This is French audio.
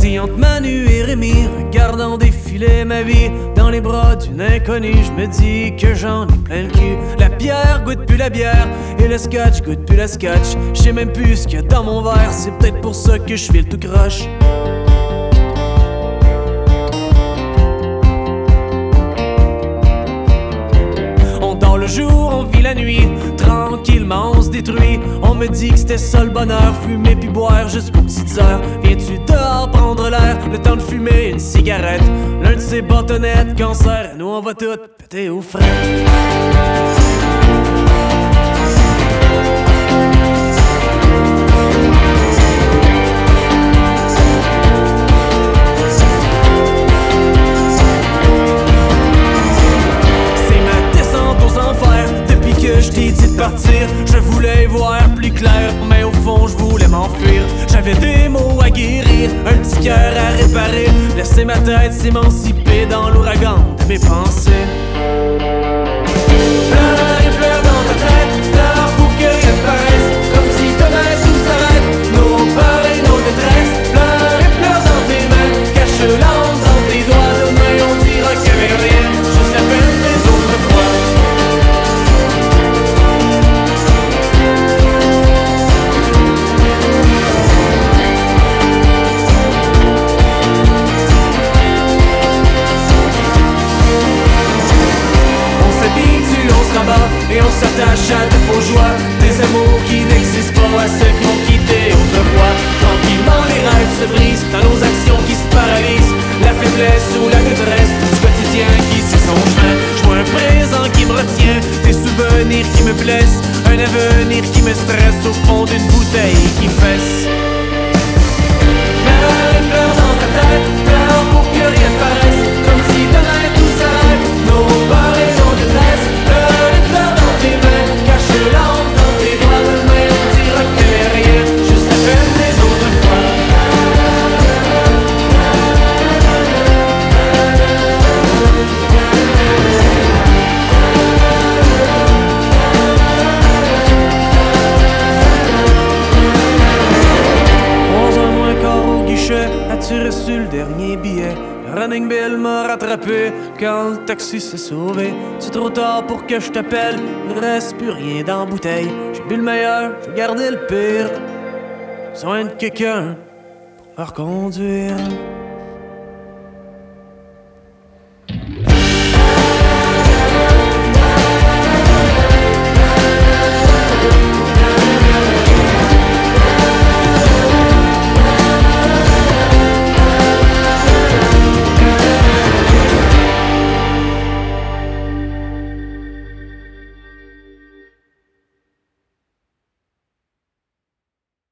Pris entre Manu et Rémi, regardant défiler ma vie dans les bras d'une inconnue, je me dis que j'en ai plein le cul. La bière goûte plus la bière et le scotch goûte plus le scotch. Je sais même plus ce qu'il y a dans mon verre, c'est peut-être pour ça que je file tout croche. On dort le jour, on vit la nuit, tranquillement on se détruit. On me dit que c'était ça le bonheur, fumer puis boire jusqu'aux petites heures. Viens-tu dehors prendre l'air, le temps de fumer une cigarette, l'un de ces bâtonnettes cancer, nous on va tout péter aux frais. Que je t'ai dit de partir, je voulais voir plus clair, mais au fond je voulais m'enfuir. J'avais des mots à guérir, un petit cœur à réparer, laisser ma tête s'émanciper dans l'ouragan de mes pensées. Pleure et pleure dans ta tête, pleure pour que rien ne paraisse, comme si demain tout s'arrête, nos peurs et nos détresses. Pleure et pleure dans tes mains, cache l'âme dans tes doigts, demain on dira qu'il n'y avait rien, juste la peine des autres fois. Et on s'attache à de faux joies, des amours qui n'existent pas, à ceux qui ont quitté autrefois. Tranquillement les rêves se brisent, dans nos actions qui se paralysent, la faiblesse ou la détresse du quotidien qui suit son chemin. Je vois un présent qui me retient, des souvenirs qui me blessent, un avenir qui me stresse au fond d'une bouteille qui fesse. Pleure et pleure dans ta tête, pleure pour que rien ne paraisse, comme si demain tout s'arrête, nos peurs et nos détresses. Pleure et pleure dans tes mains, cache l'âme dans tes doigts, demain on dira qu'il n'y avait rien, juste la peine des autres fois. As-tu reçu le dernier billet? Le running bill m'a rattrapé quand le taxi s'est sauvé. C'est trop tard pour que je t'appelle, il reste plus rien dans la bouteille. J'ai bu le meilleur, j'ai gardé le pire. Besoin de quelqu'un pour me reconduire.